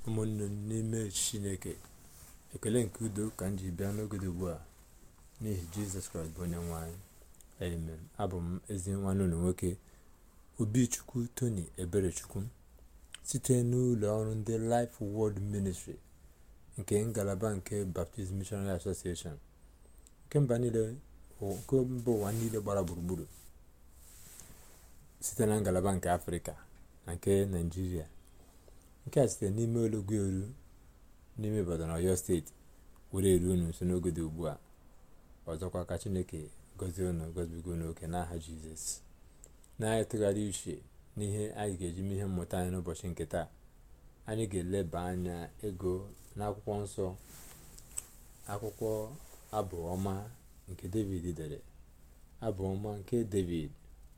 ụmụnne n'ime Chineke, ekele nke udo ka m ji bịa n'oge dị ugbu a n'ihi Jizọs Kraịst bụ onye nwe anyị. Amen. Abụ m ezi nwanne unu nwoke Obichukwu Tony Eberechukwu site n'ụlọ ọrụ ndị Life Word Ministry nke ngalaba nke Baptist Missionary Association nke mba ụwa niile gbara gburugburu site na ngalaba nke Afrịka na nke Naịjirịa, nke a site n'ime Ologweru n'ime Ibadan, Ọyọ steeti, were eru unu nso n'oge dị ugbu a. Ọzọkwa ka Chineke gọzie unu, gọzibiga unu oke n'aha Jizọs. Na-etụgharị uche n'ihe anyị ga-eji mee ihe mmụta anyị n'ụbọchị nke taa, anyị ga-eleba anya ego n'akwụkwọ nsọ, akwụkwọ Abụ Ọma nke David dere, Abụ Ọma nke David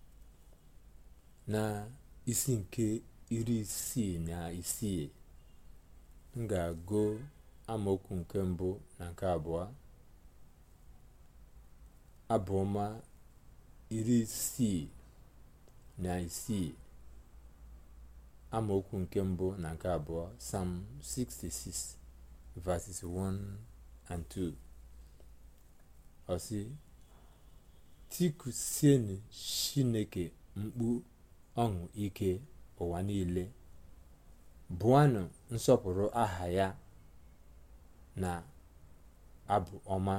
na isi nke 66. M ga-agụ amaokwu nke mbụ na nke abụọ. Abụ Ọma 66 amaokwu nke mbụ na nke abụọ. Psalm 66 verses 1 and 2. Ọ sị, tikusienụ Chineke mkpu ọṅụ ike ụwa niile, bụọnụ nsọpụrụ aha ya na abụ ọma,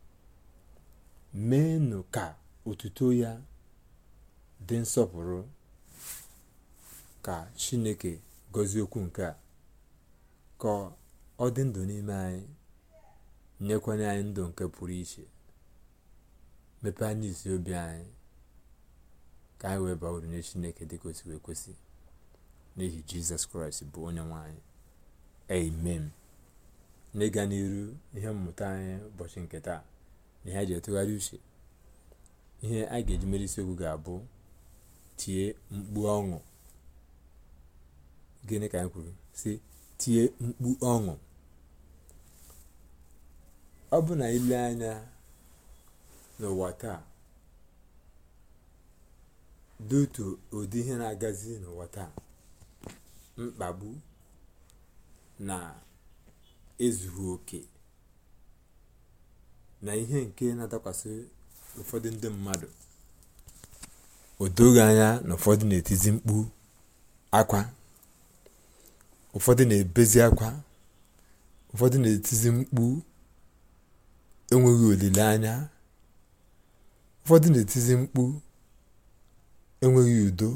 meenụ ka otuto ya dị nsọpụrụ. Ka Chineke gọzie okwu nke a, ka ọ dị ndụ n'ime anyị, nyekwanye anyị ndụ nke pụrụ iche, mepee anyị isi obi anyị, ka anyị wee baa uru nye Chineke dịka o si wee kwesị, n'ihi Jizọs Kraịst bụ onye nwe anyị. Amen. N'ịga n'iru ihe mmụta anyị ụbọchị nke taa na ihe anyị ji etụgharị uche, ihe anyị ga-eji mere isiokwu ga-abụ tie mkpu ọṅụ. Gịnị ka anyị kwuru? Si tie mkpu ọṅụ. Ọ bụ na ile anya n'ụwa taa, dị otu ụdị ihe na-agazi n'ụwa taa, mkpagbu na ezughị oke na ihe nke na-adakwasị ụfọdụ ndị mmadụ. O doghị anya na ụfọdụ na-etizi mkpu akwa, ụfọdụ na-ebezi akwa, ụfọdụ na-etizi mkpu enweghị olileanya, ụfọdụ na-etizi mkpu enweghị udo.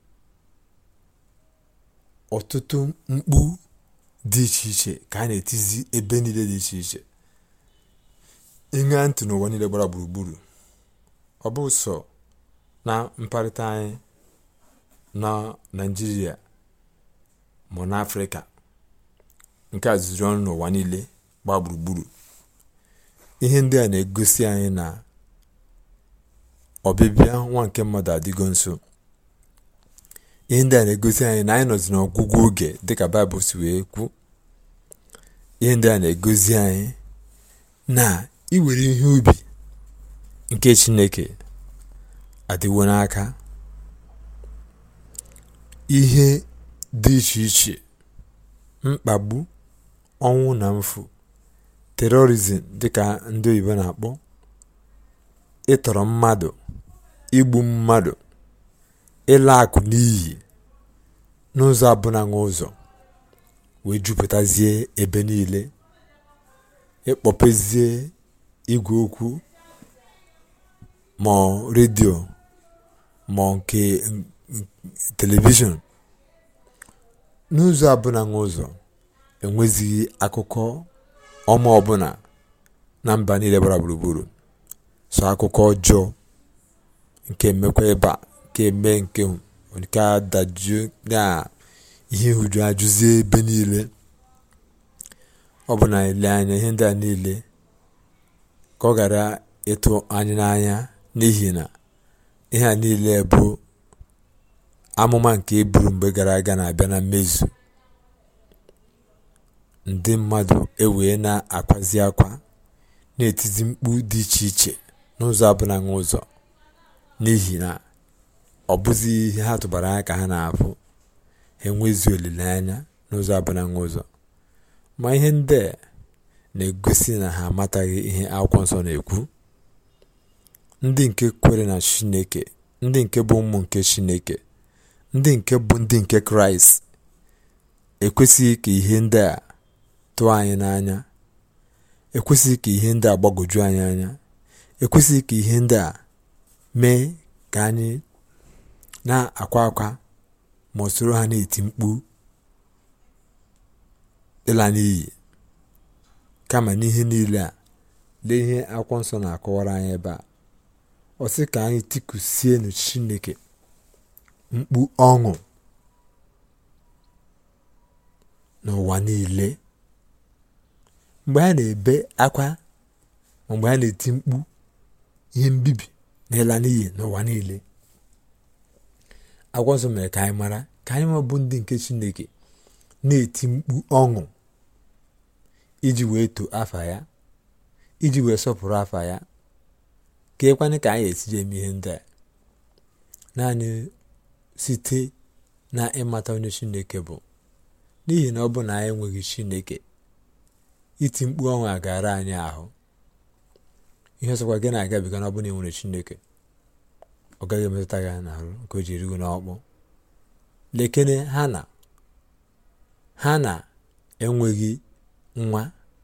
Ọtụtụ mkpu dị iche iche ka a na-etizi ebe niile dị iche iche. Ịṅa ntị n'ụwa niile gbara gburugburu, ọ bụ sọ na mkparịta anyị na Naịjirịa ma n'Afrịka, nke a zuru ọnụ n'ụwa niile gbaa gburugburu. Ihe ndị a na-egosi anyị na ọbịbịa nwa nke mmadụ adịgo nso. Ihe ndị a na-egosi anyị na anyị nọzi n'ọgwụgwụ oge dịka Baịbụl si wee kwu. Ihe ndị a na-egosi anyị na iwere ihe ubi nke Chineke adịwo n'aka. Ihe dị iche iche, mkpagbu, ọnwụ na mfu, terorizm dịka ndị oyibo na-akpọ, ịtọrọ mmadụ, igbu mmadụ, ịla akụ n'iyi n'ụzọ abụnaghị ụzọ wee jupụtazie ebe niile. Ịkpọpezie igwe okwu ma redio ma nke telivishọn n'ụzọ abụnaghị ụzọ, enwezighị akụkọ ọma ọbụla na mba niile gbara gburugburu, so akụkọ ọjọọ nke mmekwa ịba, nke eme nke adajụ na ihe hụju ajụzie ebe niile. Ọ bụ na ile anya ihe ndị a niile ka ọ gara ịtụ anyị n'anya, n'ihi na ihe a niile bụ amụma nke eburu mgbe gara aga na-abịa na mmezu. Ndị mmadụ ewee na-akwazi akwa, na-etizi mkpu dị iche iche n'ụzọ abụnaghị ụzọ, n'ihi na ọ bụzi ihe ha tụbara anya ka ha na-afụ. Ha enwezi olileanya n'ụzọ abụnaghị ụzọ. ma ihe ndị na-egosi na ha amataghị ihe akwụkwọ nsọ na-ekwu. Ndị nke kwere na Chineke, ndị nke bụ ụmụ nke Chineke, ndị nke bụ ndị nke Kraịst, ekwesịghị ka ihe ndị a tụọ anyị n'anya, ekwesịghị ka ihe ndị a gbagwoju anyị anya, ekwesịghị ka ihe ndị a mee ka anyị na-akwa akwa ma ọ soro ha na-eti mkpu ịla n'iyi. Kama n'ihe niile a, lee ihe akwụkwọ nsọ na-akọwara anyị ebe a. Ọ sị ka anyị tikusienụ Chineke mkpu ọṅụ n'ụwa niile. Mgbe ha na-ebe akwa ma mgbe ha na-eti mkpu ihe mbibi na ịla n'iyi n'ụwa niile, akwụkwọ nsọ mere ka anyị mara ka anyị ma bụ ndị nke Chineke na-eti mkpu ọṅụ iji wee too afa ya, iji wee sọpụrụ afa ya. Ka ekwanị ka anyị esije eme ihe ndị a naanị site na ịmata onye Chineke bụ. N'ihi na ọ bụ na anyị enweghị Chineke, iti mkpu ọṅụ a gara anyị ahụ. Ihe ọzọkwa gị na-agabiga na ọ bụ na enwere Chineke, ọ gaghị emetụta gị n'ahụ nke o ji erigo n'ọkpụ. Lekene ha na enweghị nwa,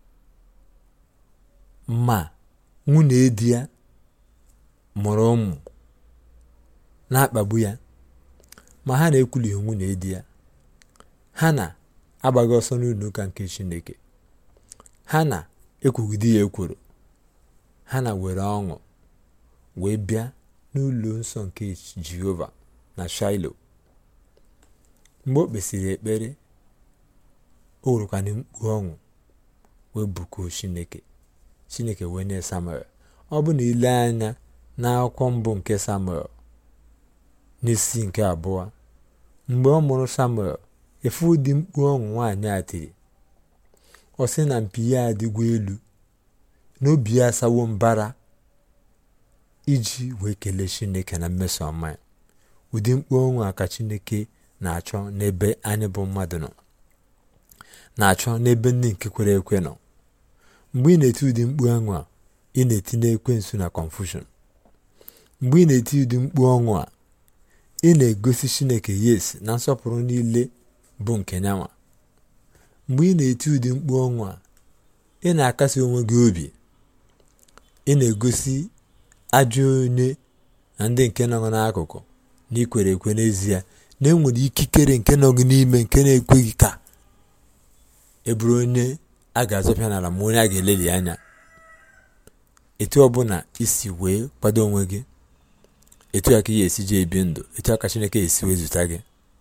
ma nwunye di ya mụrụ ụmụ na-akpagbu ya, ma ha na-ekwulighị nwunye di ya. Ha na-agbaghị ọsọ n'ụlọ ụka nke Chineke, ha na-ekwugide ya ekworo, ha na were ọṅụ wee bịa n'ụlọ nsọ nke Jehova na Shailo. Mgbe o kpesịrị ekpere, o werekwana mkpu ọṅụ wee bụkuo Chineke. Chineke wee nye Samuel. Ọ bụ na ile anya n'akwụkwọ mbụ nke Samuel n'isi nke 2, mgbe ọ mụrụ Samuel, efu ụdị mkpu ọṅụ nwaanyị a tiri. Ọ sị na mpi ya adịgwa elu, n'obi ya asawo mbara iji wee kelee Chineke na mmeso ọma ya. Ụdị mkpu ọṅụ a ka Chineke na-achọ n'ebe anyị bụ mmadụ nọ, na-achọ n'ebe ndị nke kwere ekwe nọ. Mgbe ị na-eti ụdị mkpu ọṅụ a, ị na-etinye ekwensu na confusion. Mgbe ị na-eti ụdị mkpu ọṅụ a, ị na-egosi Chineke yes na nsọpụrụ niile bụ nke nyanwa. Mgbe ị na-eti ụdị mkpu ọṅụ a, ị na-akasi onwe gị obi, ị na-egosi ajọ onye na ndị nke nọ n'akụkụ na ikwere ekwe n'ezie na enwere ikikere nke nọ gị n'ime nke na-ekweghị ka e bụrụ onye a ga-azọpịa n'ala ma onye a ga-eleli anya. Etu ọbụla isi wee kwado onwe gị, etu a ka ị esi je ebi ndụ, etu a ka Chineke esi wezụta gị.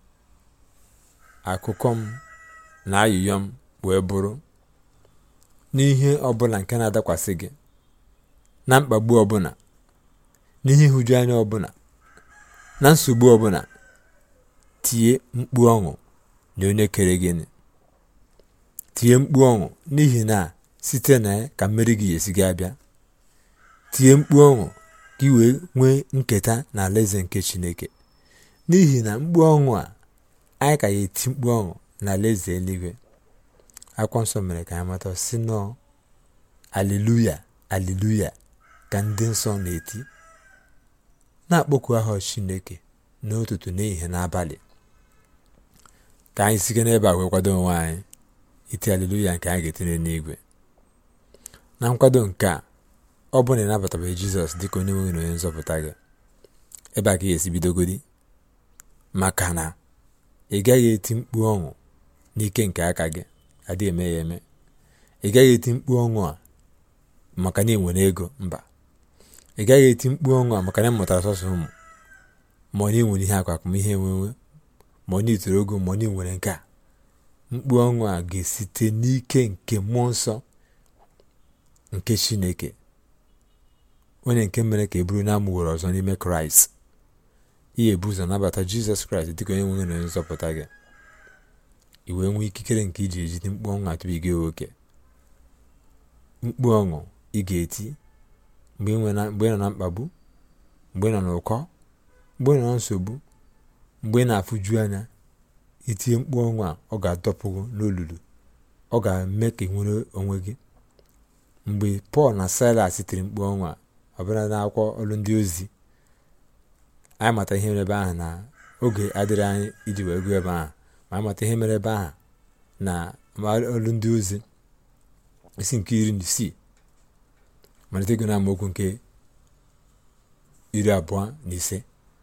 Akụkọ m na ayụyọ m wee bụrụ n'ihe ọbụla nke na-adakwasị gị, na mkpagbu ọbụla, n'ihe nhụju anya ọbụla, na nsogbu ọbụla, tie mkpu ọṅụ na onye kere gị. Tie mkpu ọṅụ n'ihi na site na ka mmeri gị esi gị abịa. Tie mkpu ọṅụ ka ị wee nwee nketa na alaeze nke Chineke. N'ihi na mkpu ọṅụ a, anyị ka ya eti mkpu ọṅụ na alaeze eluigwe. Akwụkwọ nsọ mere ka anyị mata sị nọ aleluya aleluya ka ndị nsọ na-eti, na-akpọku aha Chineke n'ụtụtụ n'ehihie n'abalị. Ka anyị site n'ebe a wee kwado onwe anyị iti aleluya nke anyị ga-etinye n'igwe. Na nkwado nke a, ọ bụ na ịnabatabeghị Jizọs dịka onye nwe na onye nzọpụta gị, ebe a ka ị ga-esi bidogodi, maka na ị gaghị eti mkpu ọṅụ n'ike nke aka gị, adịghị eme ya eme. Ị gaghị eti mkpu ọṅụ a maka na ị nwere ego, mba. Ị gaghị eti mkpu ọṅụ a maka na ị mụtara sọsọ ụmụ, ma ọ na ị nwere ihe akụ ihe enwenwe, ma ọ na itoro ogo, ma ọ na ị nwere nke a. Mkpu ọṅụ a ga-esite n'ike nke mmụọ nsọ nke Chineke, onye nke mere ka e bụrụ na amụworo ọzọ n'ime Kraịst. Ihe ebu ụzọ nabata Jizọs Kraịst dịka onye nwe na onye nzọpụta gị, i wee nwee ikikere nke iji ejide mkpu ọṅụ atụbiga oke. Mkpu ọṅụ ị ga-eti mgbe ị nọ na mkpagbu, mgbe ị nọ n'ụkọ, mgbe ị nọ na nsogbu, mgbe ị na-afụju anya. Itinye mkpu ọṅụ a, ọ ga-adọpụ n'olulu, ọ ga-eme ka ị nwere onwe gị. Mgbe Pọl na Silas tiri mkpu ọnwụ a, ọbụla n'akwụkwọ Ọrụ Ndị Ozi, anyị mata ihe mere ebe ahụ na oge adịrị anyị iji wee gụọ ebe ahụ, ma anyị mata ihe mere ebe ahụ na Ọrụ Ndị Ozi isi nke 16 malite ego na amaokwu nke 25.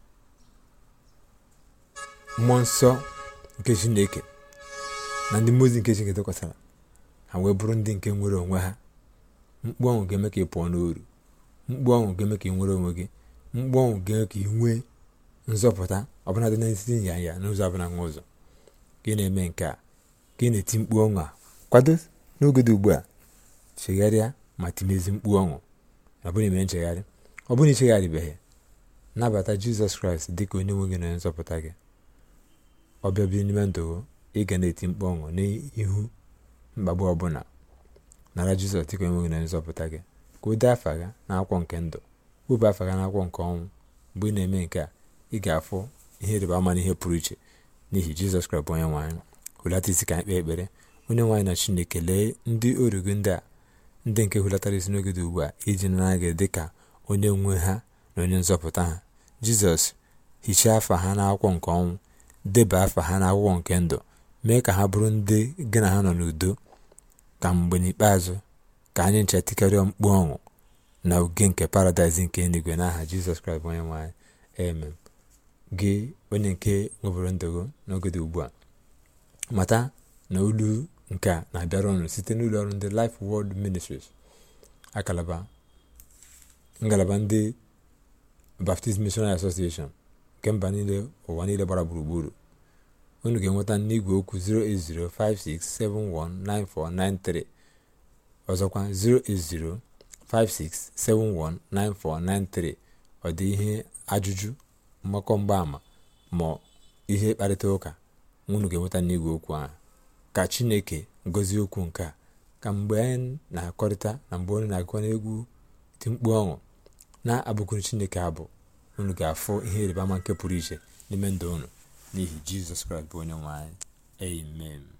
Mmụọ nsọ nke Chineke na ndị mmụọ ozi nke Chineke tụkwasara ha wee bụrụ ndị nke nwere onwe ha. Mkpu ọnwụ ga-eme ka ị pụọ n'oru, mkpu ọnwụ ga-eme ka ị nwere onwe gị, mkpu ọnwụ ga-eme ka ị nwee nzọpụta ọbụla dị n'etiti nyanya n'ụzọ ọbụla nwa ụzọ. Ka ị na-eme nke a, ka ị na-eti mkpu ọnwụ a, kwado n'oge dị ugbu a, chegharịa ma timezi mkpu ọnwụ. Ọ bụrụ ime nchegharị, ọ bụrụ na ichegharịbeghị, nabata Jizọs Kraịst dị ka onye nwe gị na onye nzọpụta gị. Ọ bịa biri n'ime ndụ gị, ị ga na-eti mkpu ọnwụ n'ihu mkpagbu ọbụla. Nara Jizọs dị ka onye nwe gị na onye nzọpụta gị, ka o dee afa gị n'akwụkwọ nke ndụ, wepụ afa gị n'akwụkwọ nke ọnwụ. Mgbe ị na-eme nke a, ị ga-afụ ihe ịrịba ama na ihe pụrụ iche n'ihi Jizọs Kraịst bụ onye nwe anyị. Hulata isi ka anyị kpee ekpere. Onye nwe anyị na Chineke, lee ndị oru gị ndị a, ndị nke hulatara isi n'oge dị ugbu a iji nara gị dị ka onye nwe ha na onye nzọpụta ha. Jizọs, hichaa afa ha n'akwụkwọ nke ọnwụ, deba afa ha n'akwụkwọ nke ndụ, mee ka ha bụrụ ndị gị na ha nọ n'udo, ka mgbe n'ikpeazụ ka anyị nchetikarịọ mkpu ọnwụ na oge nke paradaịs nke eluigwe n'aha Jizọs Kraịst bụ onye nwe anyị. Amen. Gị onye nke nwebụrụ ndụ gị n'oge dị ugbu a, mata na olu nke a na-abịara ọnụ site n'ụlọ ọrụ ndị Life Word Ministries, ngalaba ndị Baptist Missionary Association nke mba niile, ụwa niile gbara gburugburu. Unu ga-enweta n'igwe okwu 08056719493, ọzọkwa 08056719493. Ọ dị ihe ajụjụ, mmakọ mgbaama ma ihe kparịta ụka, unu ga-enweta n'igwe okwu ahụ. Ka Chineke gọzie okwu nke a, ka mgbe anyị na-akọrịta na mgbe unu na-agụ n'egwu ti mkpu ọṅụ na-abụkwuru Chineke abụ, unu ga-afụ ihe ịrịba ama nke pụrụ iche n'ime ndụ unu n'ihi Jizọs Kraịst bụ onye nwe anyị. Amen.